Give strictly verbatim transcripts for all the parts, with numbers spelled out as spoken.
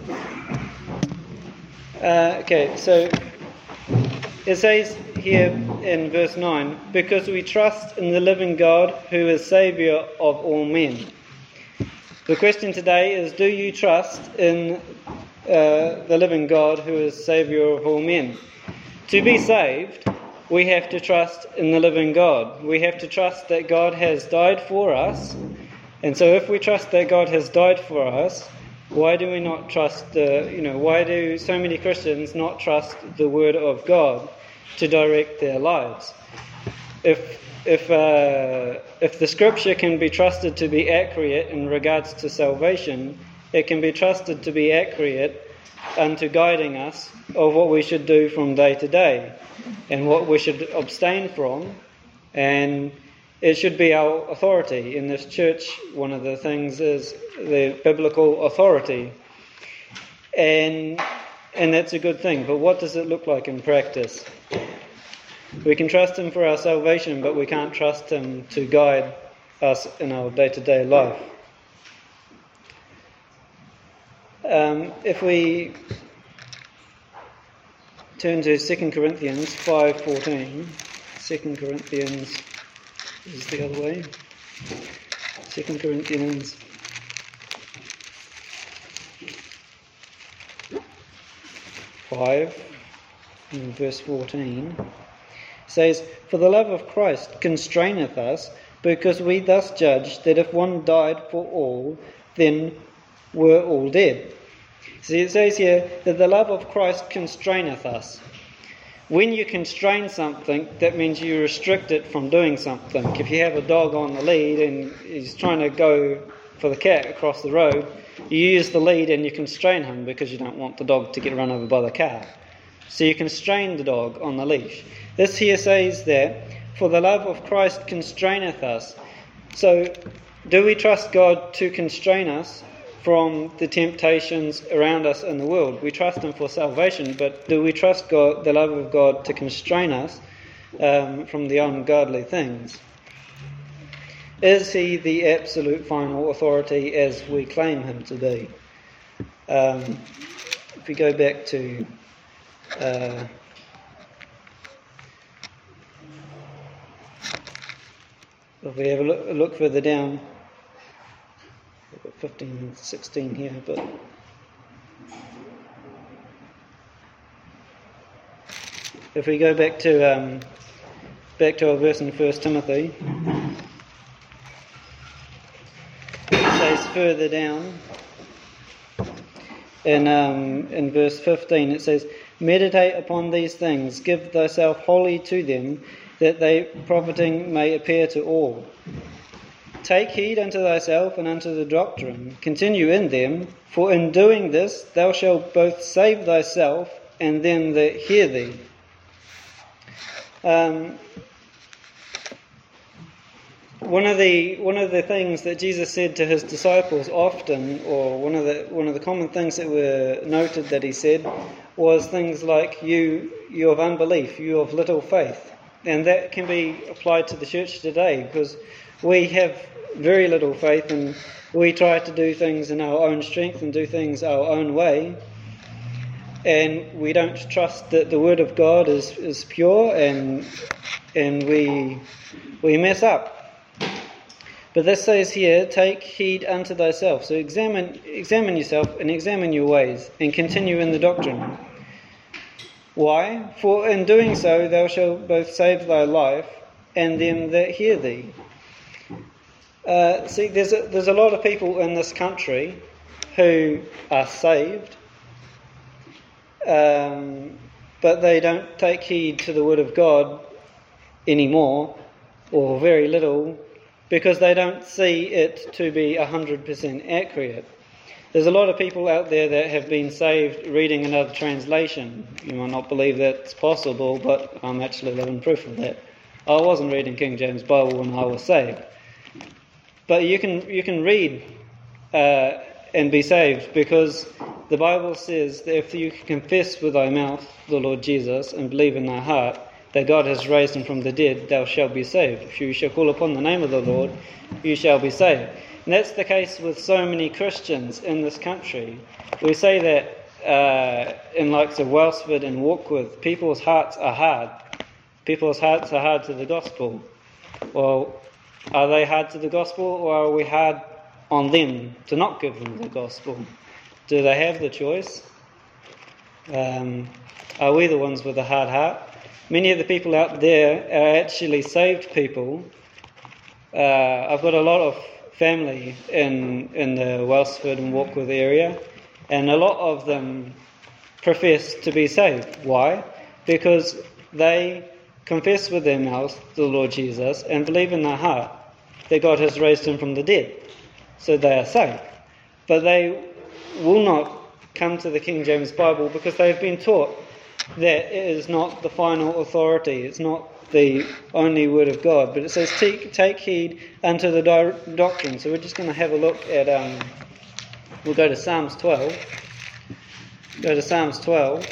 Uh, okay, so it says here in verse nine, because we trust in the living God who is Saviour of all men. The question today is, do you trust in uh, the living God who is Saviour of all men? To be saved, we have to trust in the living God. We have to trust that God has died for us. And so if we trust that God has died for us, why do we not trust the, you know, why do so many Christians not trust the Word of God to direct their lives? If if uh, if the Scripture can be trusted to be accurate in regards to salvation, it can be trusted to be accurate unto guiding us of what we should do from day to day and what we should abstain from, and it should be our authority. In this church, one of the things is the biblical authority, and and that's a good thing. But what does it look like in practice? We can trust Him for our salvation, but we can't trust Him to guide us in our day-to-day life. Um, if we turn to Second Corinthians five fourteen, Second Corinthians is the other way. Second Corinthians five, in verse fourteen, says, "For the love of Christ constraineth us, because we thus judge that if one died for all, then were all dead." See, it says here that the love of Christ constraineth us. When you constrain something, that means you restrict it from doing something. If you have a dog on the lead and he's trying to go for the cat across the road, you use the lead and you constrain him because you don't want the dog to get run over by the car. So you constrain the dog on the leash. This here says that, "For the love of Christ constraineth us." So, do we trust God to constrain us from the temptations around us in the world? We trust Him for salvation, but do we trust God, the love of God, to constrain us um, from the ungodly things? Is He the absolute final authority as we claim Him to be? Um, if we go back to uh, if we have a look, a look further down, we've got fifteen and sixteen here, but if we go back to um, back to our verse in First Timothy, it says further down in um, in verse fifteen, it says, "Meditate upon these things, give thyself wholly to them, that they profiting may appear to all. Take heed unto thyself and unto the doctrine. Continue in them, for in doing this thou shalt both save thyself and them that hear thee." Um, one of the one of the things that Jesus said to His disciples often, or one of the one of the common things that were noted that He said, was things like, "You, you of unbelief, you of little faith," and that can be applied to the church today, because we have very little faith and we try to do things in our own strength and do things our own way, and we don't trust that the Word of God is, is pure, and and we we mess up. But this says here, "Take heed unto thyself." So examine examine yourself and examine your ways and continue in the doctrine. Why? "For in doing so thou shalt both save thy life and them that hear thee." Uh, see, there's a, there's a lot of people in this country who are saved, um, but they don't take heed to the Word of God anymore, or very little, because they don't see it to be one hundred percent accurate. There's a lot of people out there that have been saved reading another translation. You might not believe that's possible, but I'm actually living proof of that. I wasn't reading King James Bible when I was saved. But you can you can read uh, and be saved, because the Bible says that if you confess with thy mouth the Lord Jesus and believe in thy heart that God has raised Him from the dead, thou shalt be saved. If you shall call upon the name of the Lord, you shall be saved. And that's the case with so many Christians in this country. we say that uh, in likes of Wellsford and Warkworth, people's hearts are hard. People's hearts are hard to the gospel. Well, are they hard to the gospel, or are we hard on them to not give them the gospel? Do they have the choice? Um, are we the ones with a hard heart? Many of the people out there are actually saved people. Uh, I've got a lot of family in in the Wellsford and Warkworth area, and a lot of them profess to be saved. Why? Because they confess with their mouth the Lord Jesus and believe in their heart that God has raised him from the dead. So they are saved. But they will not come to the King James Bible because they've been taught that it is not the final authority. It's not the only word of God. But it says, take, take heed unto the di- doctrine. So we're just going to have a look at, um, we'll go to Psalms twelve. Go to Psalms twelve.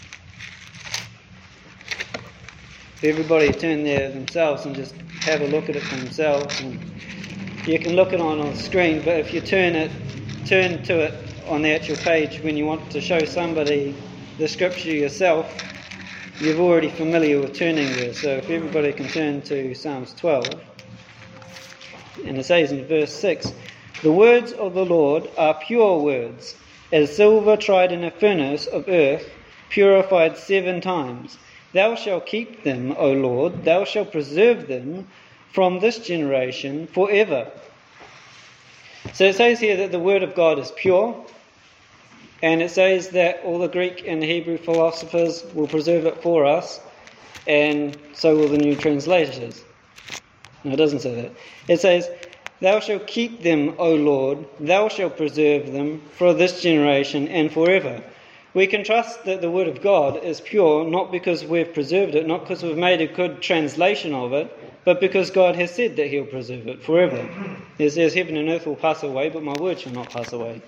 Everybody turn there themselves and just have a look at it for themselves. And you can look at it on the screen, but if you turn it, turn to it on the actual page when you want to show somebody the scripture yourself, you're already familiar with turning there. So if everybody can turn to Psalms twelve, and it says in verse six, "The words of the Lord are pure words, as silver tried in a furnace of earth, purified seven times. Thou shalt keep them, O Lord, thou shalt preserve them from this generation forever." So it says here that the word of God is pure, and it says that all the Greek and Hebrew philosophers will preserve it for us, and so will the new translators. No, it doesn't say that. It says, "Thou shalt keep them, O Lord, thou shalt preserve them for this generation and forever." We can trust that the word of God is pure, not because we've preserved it, not because we've made a good translation of it, but because God has said that he'll preserve it forever. It says, "Heaven and earth will pass away, but my word shall not pass away."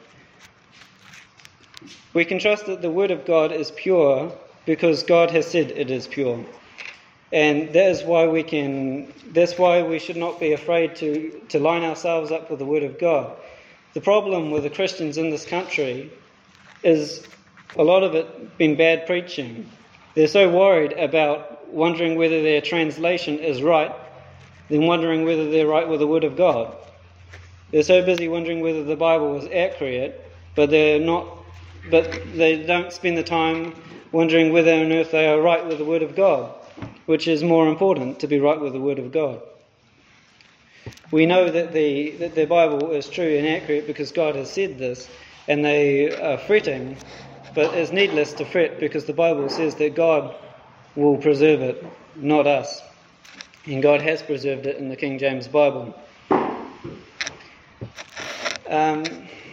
We can trust that the word of God is pure because God has said it is pure. And that is why we can, that's why we should not be afraid to, to line ourselves up with the word of God. The problem with the Christians in this country is a lot of it been bad preaching. They're so worried about wondering whether their translation is right than wondering whether they're right with the word of God. They're so busy wondering whether the Bible is accurate, but they're not, but they don't spend the time wondering whether on earth they are right with the word of God, which is more important, to be right with the word of God. We know that the that the Bible is true and accurate because God has said this, and they are fretting. But it's needless to fret because the Bible says that God will preserve it, not us. And God has preserved it in the King James Bible. Um,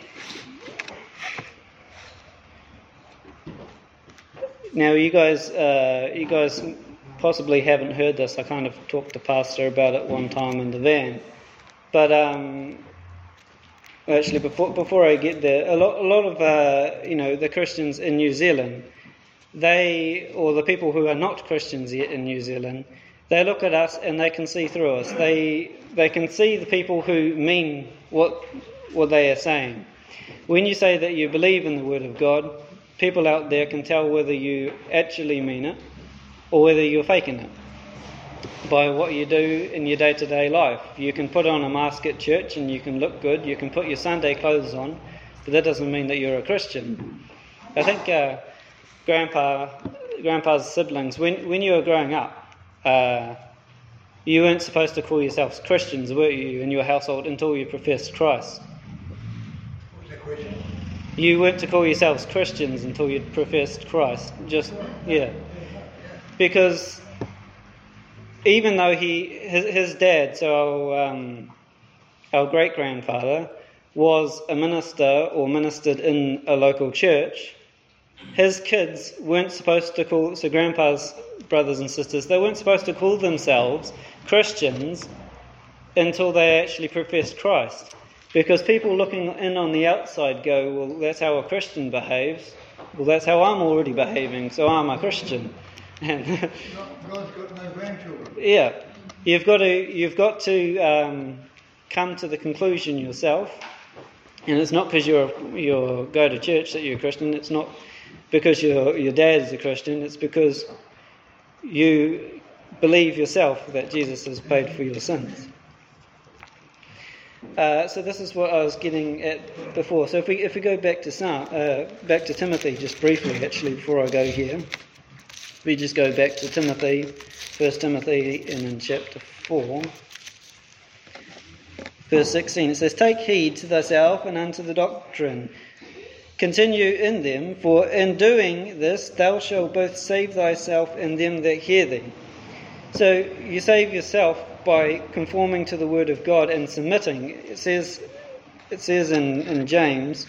now, you guys, uh, you guys possibly haven't heard this. I kind of talked to Pastor about it one time in the van. But um, Actually, before before I get there, a lot, a lot of uh, you know the Christians in New Zealand, they or the people who are not Christians yet in New Zealand, they look at us and they can see through us. They they can see the people who mean what what they are saying. When you say that you believe in the Word of God, people out there can tell whether you actually mean it or whether you're faking it by what you do in your day-to-day life. You can put on a mask at church and you can look good, you can put your Sunday clothes on, but that doesn't mean that you're a Christian. I think uh, Grandpa, Grandpa's siblings, when, when you were growing up, uh, you weren't supposed to call yourselves Christians, were you, in your household until you professed Christ? What was that question? You weren't to call yourselves Christians until you'd professed Christ. Just, yeah. Because even though he, his, his dad, so our, um, our great-grandfather, was a minister or ministered in a local church, his kids weren't supposed to call, so Grandpa's brothers and sisters, they weren't supposed to call themselves Christians until they actually professed Christ. Because people looking in on the outside go, well, that's how a Christian behaves. Well, that's how I'm already behaving, so I'm a Christian. And God's got no grandchildren. Yeah, you've got to you've got to um, come to the conclusion yourself And it's not because you're you go to church that you're a Christian. It's not because your your dad is a Christian. It's because you believe yourself that Jesus has paid for your sins. Uh, so this is what I was getting at before. So if we if we go back to Psalm, uh, back to Timothy just briefly, actually, before I go here, we just go back to Timothy, First Timothy, and in chapter four, verse sixteen. It says, "Take heed to thyself and unto the doctrine. Continue in them, for in doing this thou shalt both save thyself and them that hear thee." So you save yourself by conforming to the word of God and submitting. It says, it says in, in James,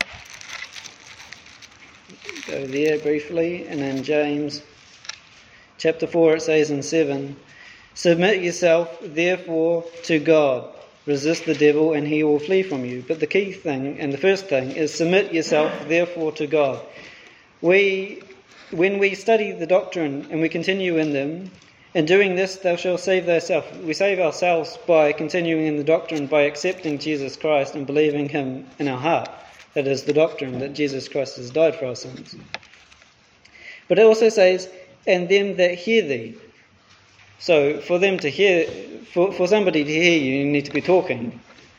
go there briefly, and in James chapter four it says in seven, "Submit yourself therefore to God. Resist the devil and he will flee from you." But the key thing, and the first thing, is submit yourself therefore to God. We, when we study the doctrine and we continue in them, in doing this thou shalt save thyself. We save ourselves by continuing in the doctrine, by accepting Jesus Christ and believing him in our heart. That is the doctrine that Jesus Christ has died for our sins. But it also says, "and them that hear thee." So for them to hear, for, for somebody to hear you, you need to be talking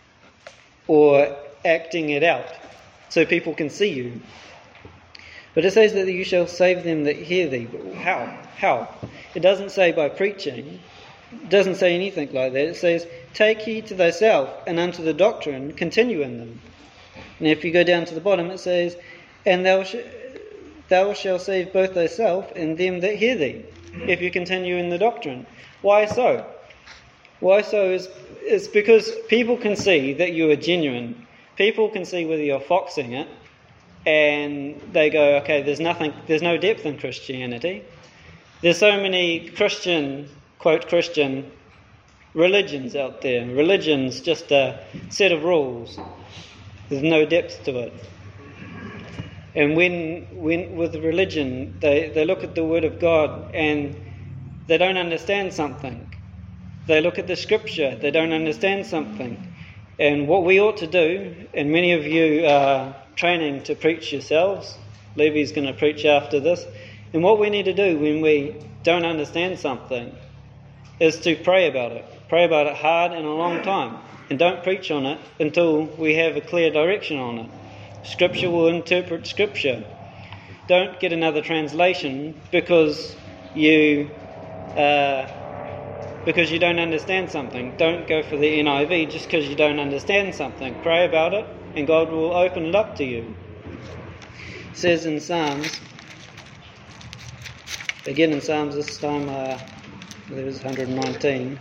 or acting it out so people can see you. But it says that you shall save them that hear thee. But how? How? It doesn't say by preaching. It doesn't say anything like that. It says, "Take heed to thyself and unto the doctrine, continue in them." And if you go down to the bottom, it says, "And thou, sh- thou shalt save both thyself and them that hear thee," if you continue in the doctrine. Why so? Why so is, is because people can see that you are genuine. People can see whether you're foxing it, and they go, okay, there's nothing, there's no depth in Christianity. There's so many Christian, quote Christian, religions out there. Religion's just a set of rules. There's no depth to it. And when, when with religion, they, they look at the Word of God and they don't understand something. They look at the Scripture, they don't understand something. And what we ought to do, and many of you are training to preach yourselves, Levi's going to preach after this, and what we need to do when we don't understand something is to pray about it. Pray about it hard and a long time. And don't preach on it until we have a clear direction on it. Scripture will interpret Scripture. Don't get another translation because you uh, because you don't understand something. Don't go for the N I V just because you don't understand something. Pray about it and God will open it up to you. It says in Psalms, again in Psalms this time, uh, there was one hundred nineteen.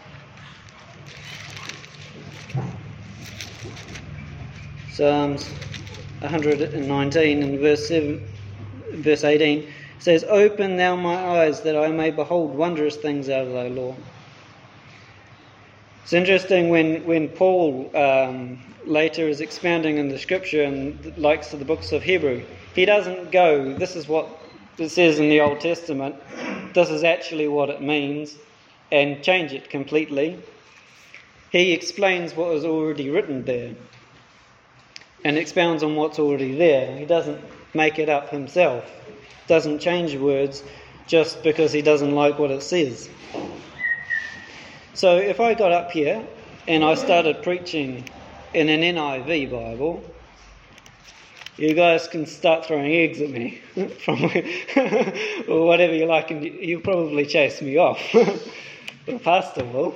Psalms one hundred nineteen and verse seven, verse eighteen says, "Open thou my eyes that I may behold wondrous things out of thy law." It's interesting when, when Paul um, later is expounding in the Scripture and likes to the books of Hebrew, he doesn't go, this is what it says in the Old Testament, this is actually what it means, and change it completely. He explains what is already written there and expounds on what's already there. He doesn't make it up himself. Doesn't change words just because he doesn't like what it says. So if I got up here and I started preaching in an N I V Bible, you guys can start throwing eggs at me from or whatever you like, and you'll probably chase me off. The pastor will.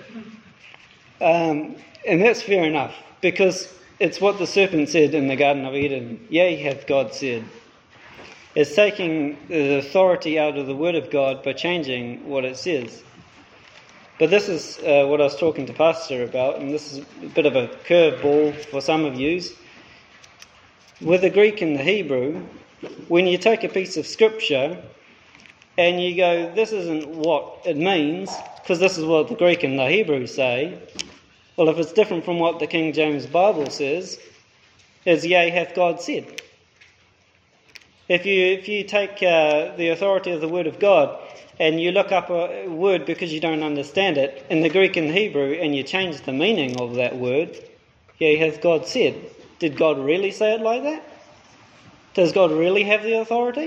Um, and that's fair enough, because it's what the serpent said in the Garden of Eden. Yea, hath God said. It's taking the authority out of the Word of God by changing what it says. But this is uh, what I was talking to Pastor about, and this is a bit of a curveball for some of you. With the Greek and the Hebrew, when you take a piece of Scripture and you go, this isn't what it means, because this is what the Greek and the Hebrew say, well, if it's different from what the King James Bible says, it's yea, hath God said. If you if you take uh, the authority of the Word of God and you look up a word because you don't understand it in the Greek and the Hebrew and you change the meaning of that word, yea, hath God said. Did God really say it like that? Does God really have the authority?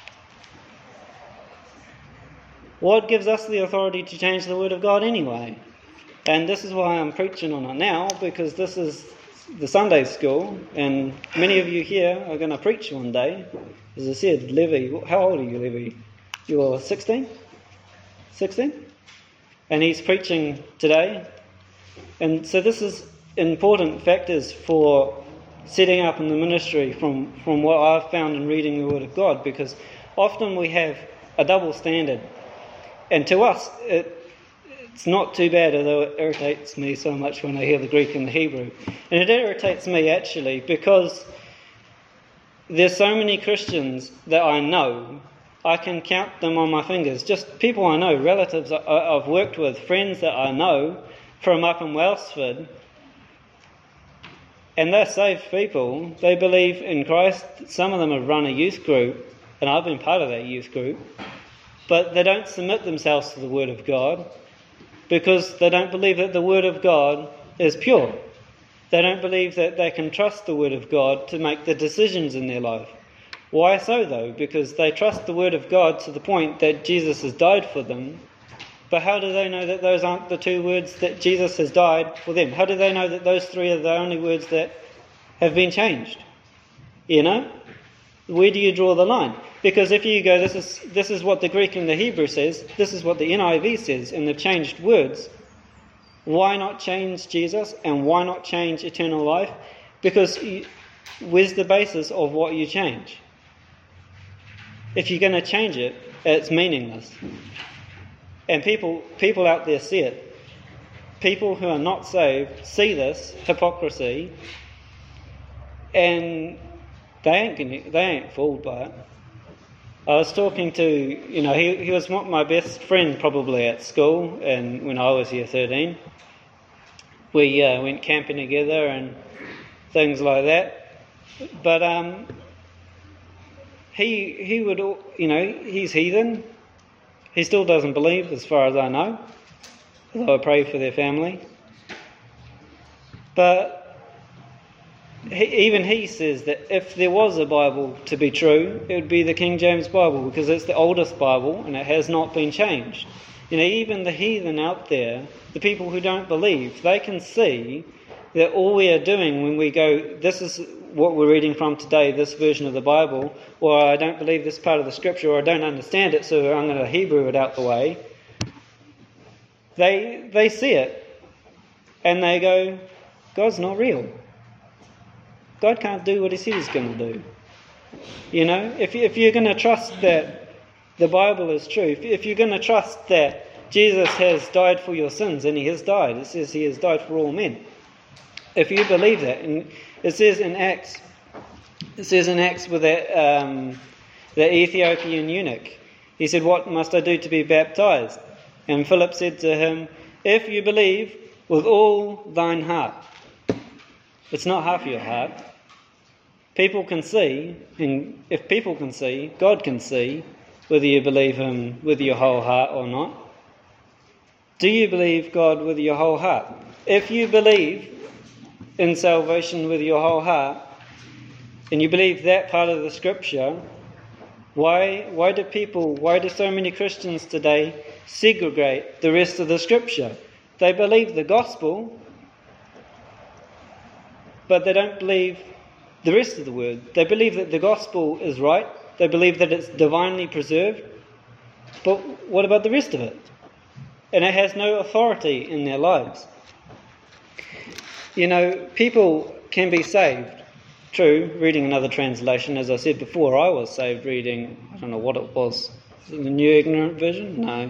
What gives us the authority to change the Word of God anyway? And this is why I'm preaching on it now, because this is the Sunday school, and many of you here are going to preach one day. As I said, Levy, how old are you, Levy? You're sixteen? sixteen? And he's preaching today. And so this is important factors for setting up in the ministry from, from what I've found in reading the Word of God, because often we have a double standard. And to us, it, it's not too bad, although it irritates me so much when I hear the Greek and the Hebrew. And it irritates me actually because there's so many Christians that I know, I can count them on my fingers. Just people I know, relatives I've worked with, friends that I know from up in Wellsford. And they're saved people. They believe in Christ. Some of them have run a youth group, and I've been part of that youth group. But they don't submit themselves to the Word of God because they don't believe that the Word of God is pure. They don't believe that they can trust the Word of God to make the decisions in their life. Why so, though? Because they trust the Word of God to the point that Jesus has died for them. But how do they know that those aren't the two words that Jesus has died for them? How do they know that those three are the only words that have been changed? You know? Where do you draw the line? Because if you go, this is this is what the Greek and the Hebrew says, this is what the N I V says, and they've changed words, why not change Jesus and why not change eternal life? Because you, where's the basis of what you change? If you're going to change it, it's meaningless. And people people out there see it. People who are not saved see this hypocrisy, and they ain't gonna, they ain't fooled by it. I was talking to, you know, he he was my best friend probably at school, and when I was year thirteen, we uh, went camping together and things like that. But um, he he would, you know, he's heathen. He still doesn't believe, as far as I know, although I pray for their family. But he, even he says that if there was a Bible to be true, it would be the King James Bible, because it's the oldest Bible and it has not been changed. You know, even the heathen out there, the people who don't believe, they can see that all we are doing when we go, this is what we're reading from today, this version of the Bible, or I don't believe this part of the scripture, or I don't understand it, so I'm going to Hebrew it out the way. They they see it, and they go, God's not real. God can't do what he says he's going to do. You know, if, if you're going to trust that the Bible is true, if, if you're going to trust that Jesus has died for your sins, and he has died, it says he has died for all men. If you believe that, and it says in Acts, it says in Acts with that, um, the Ethiopian eunuch, he said, "What must I do to be baptized?" And Philip said to him, "If you believe with all thine heart." It's not half your heart. People can see, and if people can see, God can see whether you believe him with your whole heart or not. Do you believe God with your whole heart? If you believe in salvation with your whole heart, and you believe that part of the scripture, why why do people, why do so many Christians today segregate the rest of the scripture? They believe the gospel, but they don't believe the rest of the word. They believe that the gospel is right, they believe that it's divinely preserved, but what about the rest of it? And it has no authority in their lives. You know, people can be saved. True, reading another translation, as I said before, I was saved reading, I don't know what it was, the New Ignorant Version? No.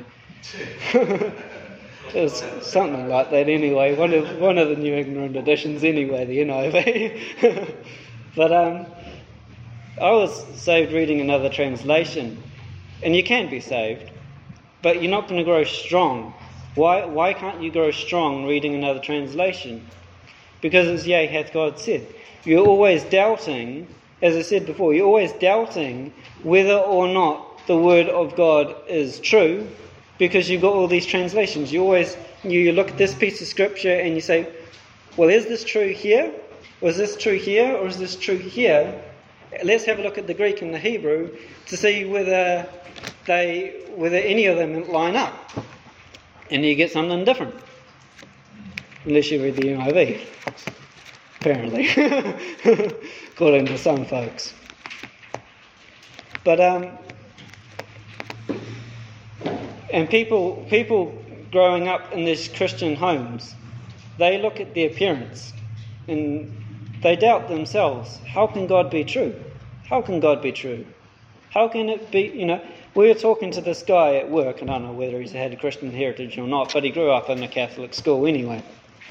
It was something like that anyway, one of one of the New Ignorant editions anyway, the N I V. But um, I was saved reading another translation, and you can be saved, but you're not going to grow strong. Why, why can't you grow strong reading another translation? Because it's yea, hath God said. You're always doubting, as I said before, you're always doubting whether or not the word of God is true, because you've got all these translations. You always, you look at this piece of scripture and you say, well, is this true here? Was this true here or is this true here? Let's have a look at the Greek and the Hebrew to see whether they, whether any of them line up. And you get something different. Unless you read the N I V. Apparently. According to some folks. But, um, and people, people growing up in these Christian homes, they look at the appearance and they doubt themselves. How can God be true? How can God be true? How can it be, you know, we were talking to this guy at work, and I don't know whether he's had a Christian heritage or not, but he grew up in a Catholic school anyway.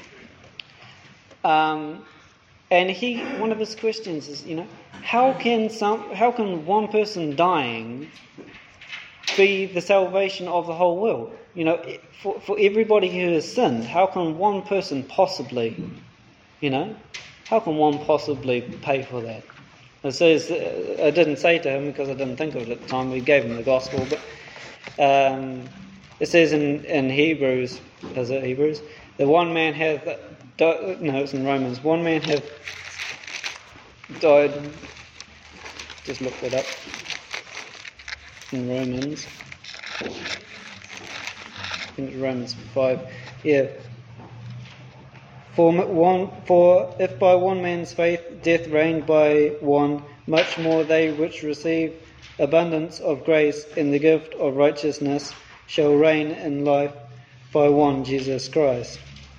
Um, and he, one of his questions is, you know, how can some, how can one person dying be the salvation of the whole world? You know, for, for everybody who has sinned, how can one person possibly, you know, how can one possibly pay for that? It says, uh, I didn't say to him because I didn't think of it at the time, we gave him the gospel, but um, it says in, in Hebrews, is it Hebrews? That one man hath, di- no, it's in Romans, one man hath died, just look that up, in Romans, I think it's Romans five, yeah. For one, for if by one man's faith death reigned by one, much more they which receive abundance of grace in the gift of righteousness shall reign in life by one, Jesus Christ.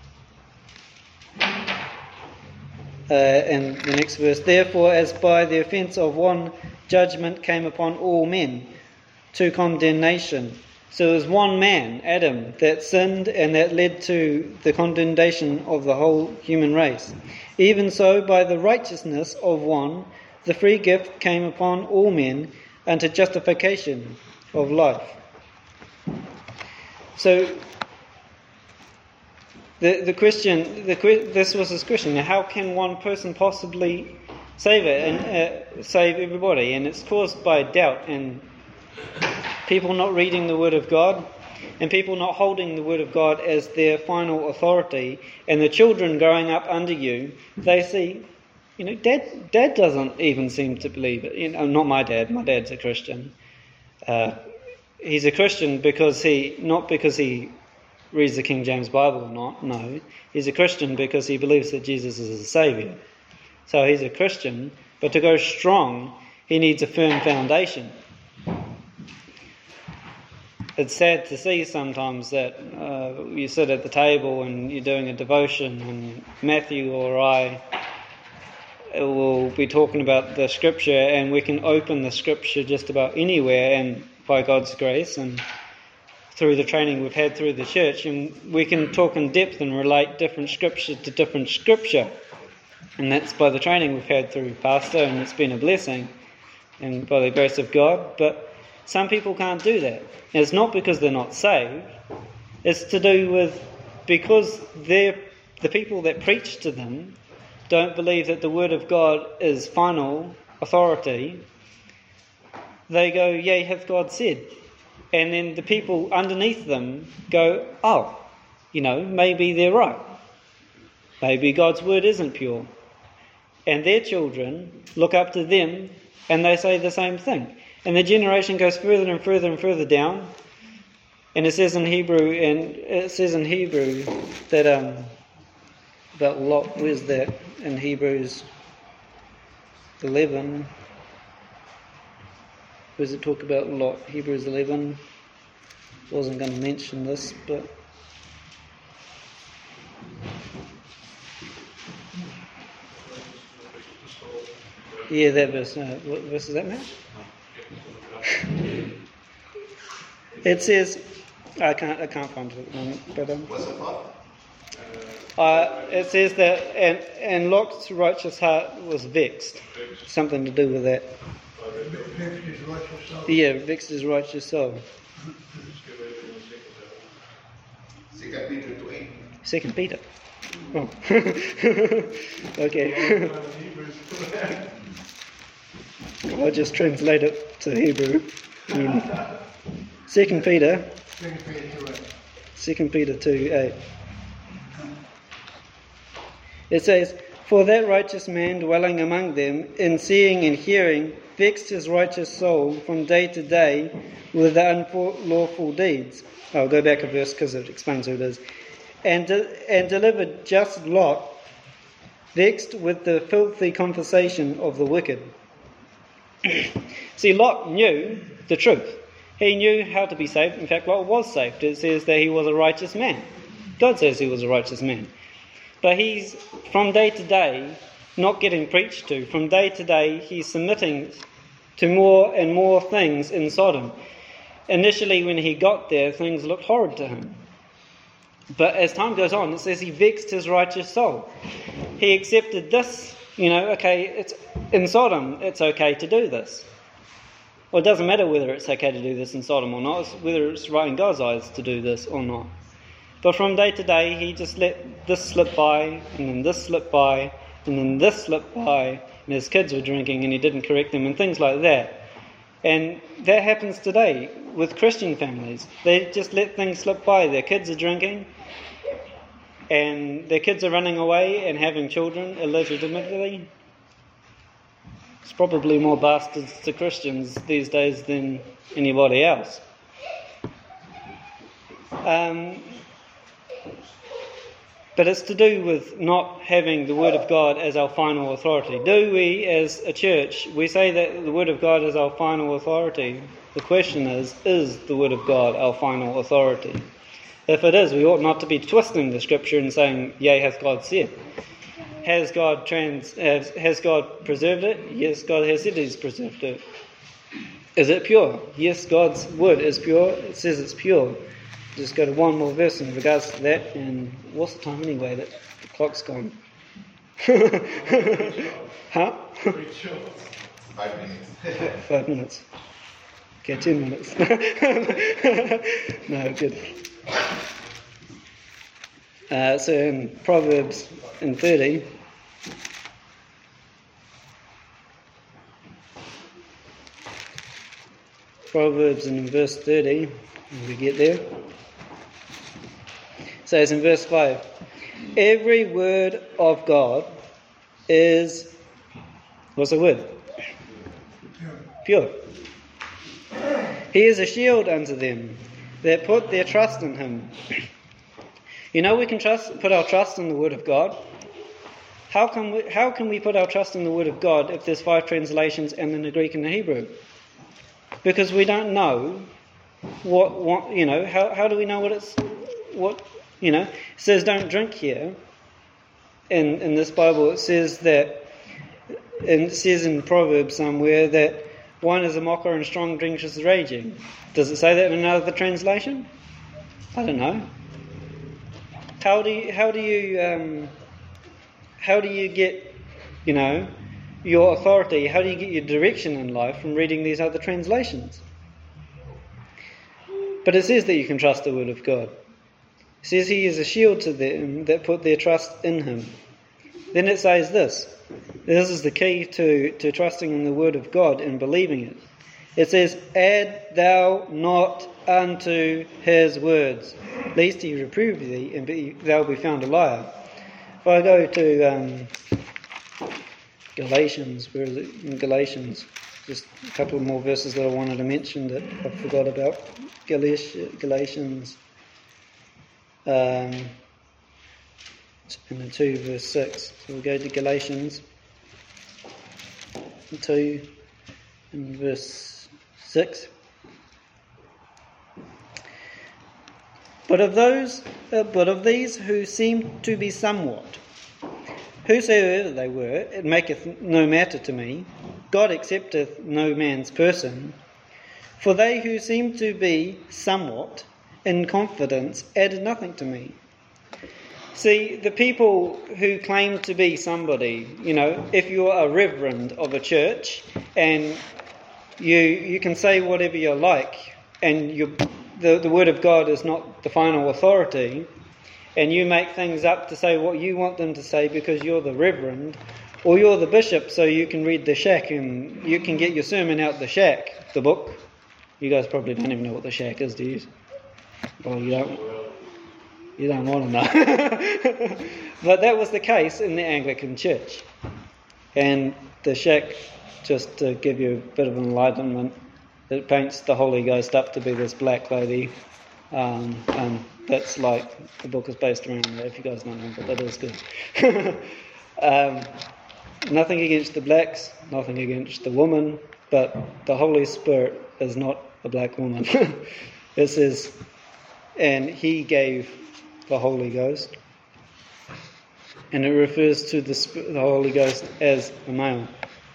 Uh, and the next verse, therefore, as by the offence of one judgment came upon all men to condemnation, so it was one man, Adam, that sinned and that led to the condemnation of the whole human race. Even so, by the righteousness of one, the free gift came upon all men unto justification of life. So, the the question, the this was his question: how can one person possibly save it and uh, save everybody? And it's caused by doubt and people not reading the Word of God, and people not holding the Word of God as their final authority, and the children growing up under you, they see, you know, Dad, Dad doesn't even seem to believe it. You know, not my dad. My dad's a Christian. Uh, he's a Christian because he, not because he reads the King James Bible or not. No, he's a Christian because he believes that Jesus is a saviour. So he's a Christian, but to go strong, he needs a firm foundation. It's sad to see sometimes that uh, you sit at the table and you're doing a devotion and Matthew or I will be talking about the scripture, and we can open the scripture just about anywhere, and by God's grace and through the training we've had through the church, and we can talk in depth and relate different scripture to different scripture, and that's by the training we've had through Pastor, and it's been a blessing and by the grace of God. But some people can't do that. And it's not because they're not saved. It's to do with because they're, the people that preach to them don't believe that the Word of God is final authority. They go, yea, hath God said. And then the people underneath them go, oh, you know, maybe they're right. Maybe God's Word isn't pure. And their children look up to them and they say the same thing. And the generation goes further and further and further down. And it says in Hebrew, and it says in Hebrew that um, about Lot. Where's that in Hebrews eleven? Where does it talk about Lot? Hebrews eleven. Wasn't going to mention this, but yeah, that verse. No, what verse is that, Matt? It says, I can't, I can't find it at the moment, but um, What's it for? uh, it says that, and and Lot's righteous heart was vexed, something to do with that. Vexed his righteous soul. Yeah, vexed his righteous soul. Second Peter two eight. Second Peter. Oh. Okay. I'll just translate it to Hebrew. Um, Second Peter. Second Peter two eight. Second Peter two eight. It says, For that righteous man dwelling among them, in seeing and hearing, vexed his righteous soul from day to day with the unlawful deeds. I'll go back a verse because it explains who it is. And, de- and delivered just Lot, vexed with the filthy conversation of the wicked. See, Lot knew the truth. He knew how to be saved. In fact, Lot was saved. It says that he was a righteous man. God says he was a righteous man. But he's, from day to day, not getting preached to. From day to day, he's submitting to more and more things in Sodom. Initially, when he got there, things looked horrid to him. But as time goes on, it says he vexed his righteous soul. He accepted this, you know, okay, it's in Sodom, it's okay to do this. Well, it doesn't matter whether it's okay to do this in Sodom or not, it's whether it's right in God's eyes to do this or not. But from day to day, he just let this slip by, and then this slip by, and then this slip by, and his kids were drinking and he didn't correct them, and things like that. And that happens today with Christian families. They just let things slip by. Their kids are drinking, and their kids are running away and having children illegitimately. It's probably more bastards to Christians these days than anybody else. Um, but it's to do with not having the Word of God as our final authority. Do we, as a church, we say that the Word of God is our final authority? The question is, is the Word of God our final authority? If it is, we ought not to be twisting the Scripture and saying, yea, hath God said. Has God trans, has, has God preserved it? Yes, God has said He's preserved it. Is it pure? Yes, God's Word is pure. It says it's pure. Just go to one more verse in regards to that, and what's the time anyway? That the clock's gone. Huh? Five minutes. Five minutes. Okay, ten minutes. No, good. Uh, so in Proverbs in thirty, Proverbs in verse thirty, when we get there. So it's in verse five. Every word of God is, what's the word? Pure. He is a shield unto them that put their trust in Him. You know, we can trust, put our trust in the Word of God. How can we, how can we put our trust in the Word of God if there's five translations and in the Greek and the Hebrew? Because we don't know what, what you know, how, how do we know what it's, what, you know, it says don't drink here. In, in this Bible it says that, and it says in Proverbs somewhere that wine is a mocker and strong drink is raging. Does it say that in another translation? I don't know. How do you, how do you, um, how do you get, you know, your authority? How do you get your direction in life from reading these other translations? But it says that you can trust the Word of God. It says He is a shield to them that put their trust in Him. Then it says this. This is the key to, to trusting in the Word of God and believing it. It says, add thou not unto His words, lest He reprove thee, and be, thou be found a liar. If I go to um, Galatians, where is it? In Galatians, just a couple more verses that I wanted to mention that I forgot about. Galatians, um, in the two, verse six. So we'll go to Galatians two, and verse six. But of those, uh, but of these who seem to be somewhat, whosoever they were, it maketh no matter to me. God accepteth no man's person. For they who seem to be somewhat in confidence added nothing to me. See, the people who claim to be somebody, you know, if you're a reverend of a church and you you can say whatever you like, and you the, the Word of God is not the final authority, and you make things up to say what you want them to say because you're the reverend, or you're the bishop so you can read the shack and you can get your sermon out the shack, the book. You guys probably don't even know what the shack is, do you? Well, you don't. You don't want to know. But that was the case in the Anglican Church. And the shack, just to give you a bit of enlightenment, it paints the Holy Ghost up to be this black lady. Um, and that's like, the book is based around that, if you guys don't know, but that is good. um, nothing against the blacks, nothing against the woman, but the Holy Spirit is not a black woman. It says, and he gave the Holy Ghost. And it refers to the, the Holy Ghost as a male.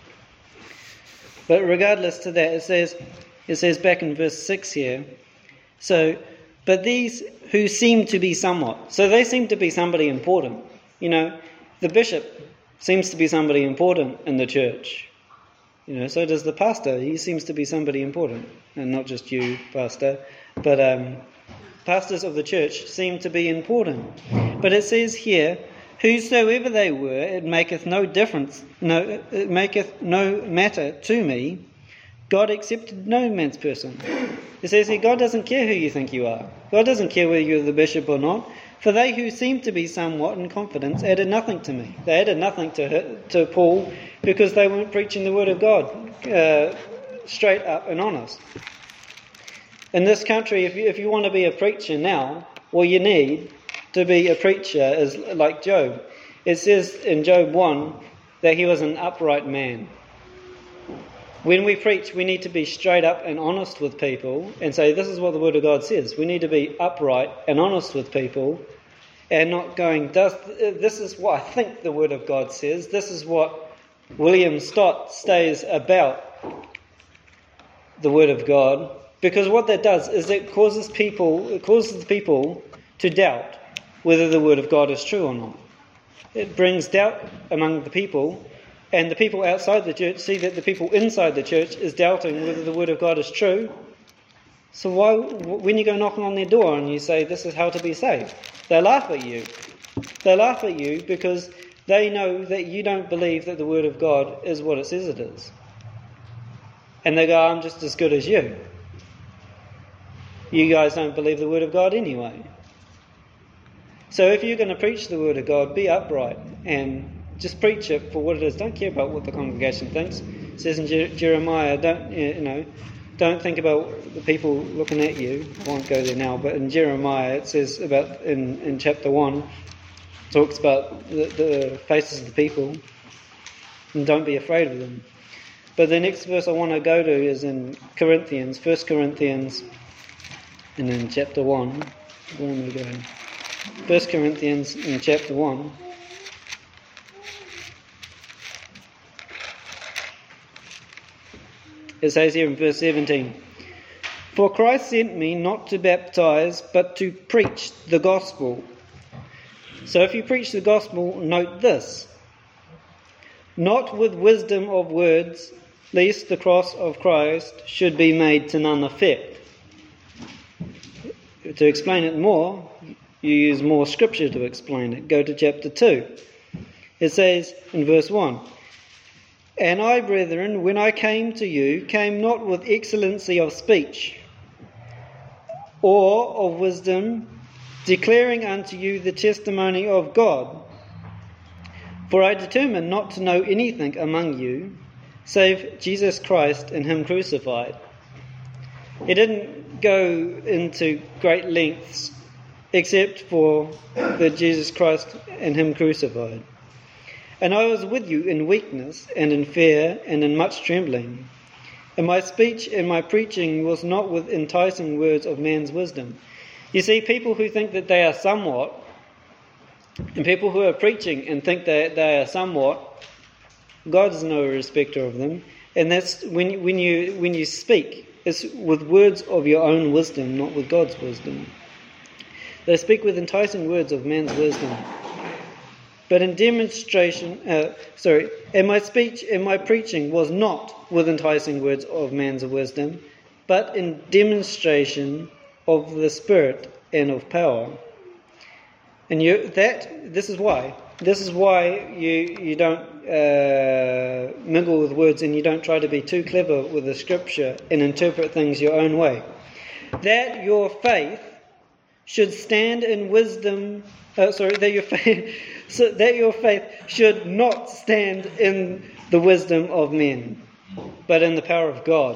But regardless to that, it says, it says back in verse six here, so, but these who seem to be somewhat, so they seem to be somebody important. You know, the bishop seems to be somebody important in the church. You know, so does the pastor. He seems to be somebody important. And not just you, pastor, but um, pastors of the church seem to be important. But it says here, whosoever they were, it maketh no difference, no, it maketh no matter to me. God accepted no man's person. It says here, God doesn't care who you think you are. God doesn't care whether you're the bishop or not. For they who seemed to be somewhat in confidence added nothing to me. They added nothing to to Paul because they weren't preaching the word of God uh, straight up and honest. In this country, if you, if you want to be a preacher now, all you need to be a preacher is like Job. It says in Job one that he was an upright man. When we preach, we need to be straight up and honest with people and say, this is what the Word of God says. We need to be upright and honest with people and not going, Does, this is what I think the Word of God says. This is what William Stott says about the Word of God. Because what that does is it causes people, it causes people to doubt whether the Word of God is true or not. It brings doubt among the people. And the people outside the church see that the people inside the church is doubting whether the Word of God is true. So why, when you go knocking on their door and you say, this is how to be saved, they laugh at you. They laugh at you because they know that you don't believe that the Word of God is what it says it is. And they go, I'm just as good as you. You guys don't believe the Word of God anyway. So if you're going to preach the Word of God, be upright and just preach it for what it is. Don't care about what the congregation thinks. It says in Jer- Jeremiah, don't you know, don't think about the people looking at you. I won't go there now, but in Jeremiah it says about in, in chapter one, talks about the, the faces of the people, and don't be afraid of them. But the next verse I want to go to is in Corinthians, First Corinthians, and in chapter one. Where am I going? First Corinthians in chapter one. It says here in verse seventeen, for Christ sent me not to baptize, but to preach the gospel. So if you preach the gospel, note this, not with wisdom of words, lest the cross of Christ should be made to none effect. To explain it more, you use more scripture to explain it. Go to chapter two. It says in verse one, and I, brethren, when I came to you, came not with excellency of speech or of wisdom, declaring unto you the testimony of God. For I determined not to know anything among you, save Jesus Christ and Him crucified. He didn't go into great lengths except for the Jesus Christ and Him crucified. And I was with you in weakness and in fear and in much trembling. And my speech and my preaching was not with enticing words of man's wisdom. You see, people who think that they are somewhat, and people who are preaching and think that they are somewhat, God's no respecter of them. And that's when, when you when you speak, it's with words of your own wisdom, not with God's wisdom. They speak with enticing words of man's wisdom. But in demonstration, uh, sorry, and my speech and my preaching was not with enticing words of man's wisdom, but in demonstration of the Spirit and of power. And you, that this is why. This is why you you don't uh, mingle with words and you don't try to be too clever with the Scripture and interpret things your own way. That your faith should stand in wisdom. Uh, sorry, that your faith, so that your faith should not stand in the wisdom of men, but in the power of God.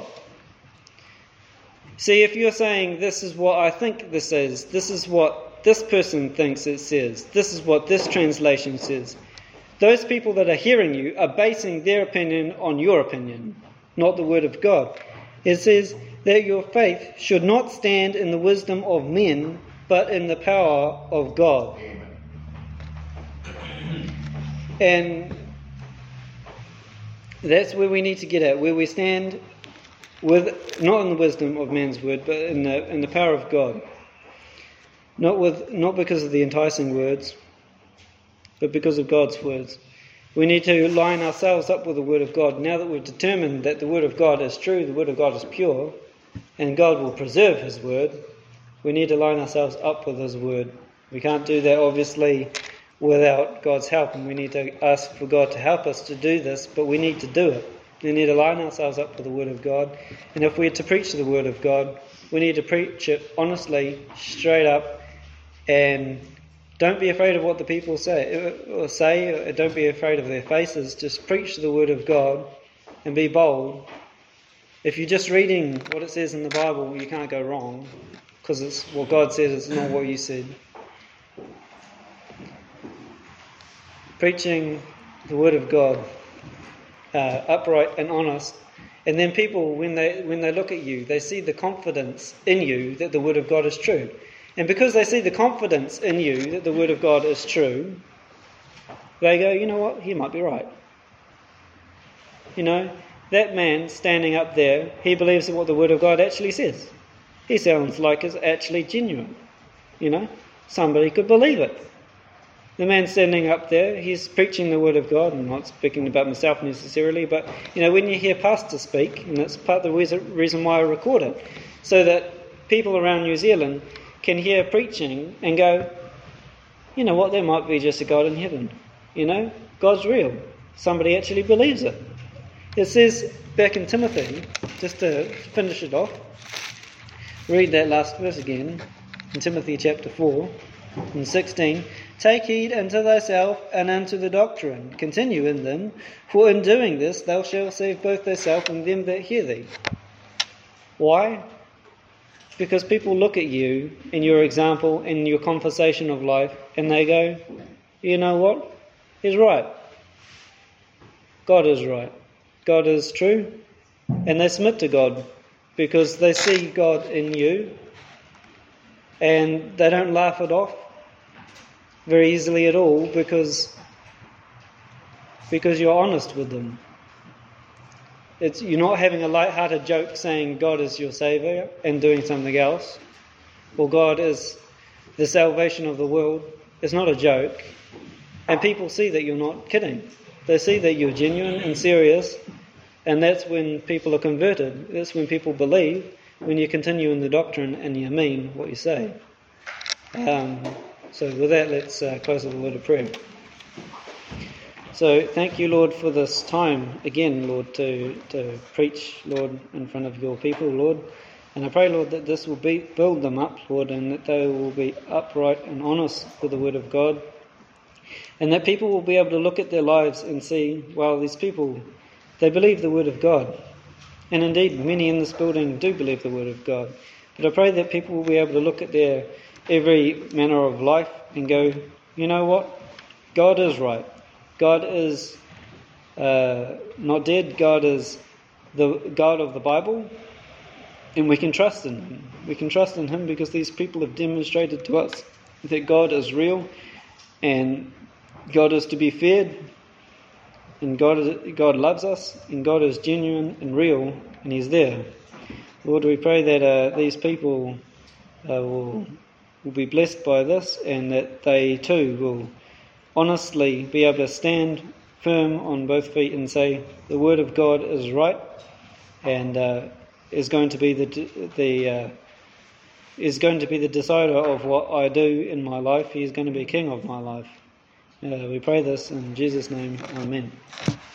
See, if you're saying, this is what I think this is, this is what this person thinks it says, this is what this translation says, those people that are hearing you are basing their opinion on your opinion, not the word of God. It says that your faith should not stand in the wisdom of men, but in the power of God. And that's where we need to get at, where we stand with not in the wisdom of man's word, but in the in the power of God. Not with not because of the enticing words, but because of God's words. We need to line ourselves up with the word of God. Now that we've determined that the word of God is true, the word of God is pure, and God will preserve his word, we need to line ourselves up with his word. We can't do that, obviously, without God's help, and we need to ask for God to help us to do this, but we need to do it. We need to line ourselves up with the word of God, and if we're to preach the word of God, we need to preach it honestly, straight up, and don't be afraid of what the people say, or say, or don't be afraid of their faces. Just preach the word of God and be bold. If you're just reading what it says in the Bible, you can't go wrong, because it's what God says, it's not what you said. Preaching the word of God, uh, upright and honest, and then people, when they when they look at you, they see the confidence in you that the word of God is true. And because they see the confidence in you that the word of God is true, they go, you know what, he might be right. You know, that man standing up there, he believes in what the word of God actually says. He sounds like it's actually genuine. You know, somebody could believe it. The man standing up there, he's preaching the word of God. I'm not speaking about myself necessarily, but, you know, when you hear pastors speak, and that's part of the reason why I record it, so that people around New Zealand can hear preaching and go, you know what, there might be just a God in heaven. You know, God's real. Somebody actually believes it. It says back in Timothy, just to finish it off, read that last verse again, in Timothy chapter four and sixteen. Take heed unto thyself and unto the doctrine. Continue in them, for in doing this thou shalt save both thyself and them that hear thee. Why? Because people look at you and your example and your conversation of life and they go, you know what? He's right. God is right. God is true. And they submit to God because they see God in you and they don't laugh it off very easily at all because, because you're honest with them. It's, you're not having a light-hearted joke saying God is your Saviour and doing something else, or God is the salvation of the world. It's not a joke. And people see that you're not kidding. They see that you're genuine and serious, and that's when people are converted. That's when people believe, when you continue in the doctrine and you mean what you say. Um, so with that, let's uh, close with a word of prayer. So thank you, Lord, for this time again, Lord, to, to preach, Lord, in front of your people, Lord. And I pray, Lord, that this will be, build them up, Lord, and that they will be upright and honest with the word of God. And that people will be able to look at their lives and see, well, these people, they believe the word of God. And indeed, many in this building do believe the word of God. But I pray that people will be able to look at their every manner of life and go, you know what? God is right. God is uh, not dead. God is the God of the Bible. And we can trust in Him. We can trust in Him because these people have demonstrated to us that God is real and God is to be feared. And God, is, God loves us and God is genuine and real and He's there. Lord, we pray that uh, these people uh, will, will be blessed by this and that they too will honestly be able to stand firm on both feet and say the word of God is right and uh, is going to be the the uh, is going to be the decider of what I do in my life. He is going to be king of my life. Uh, we pray this in Jesus' name. Amen.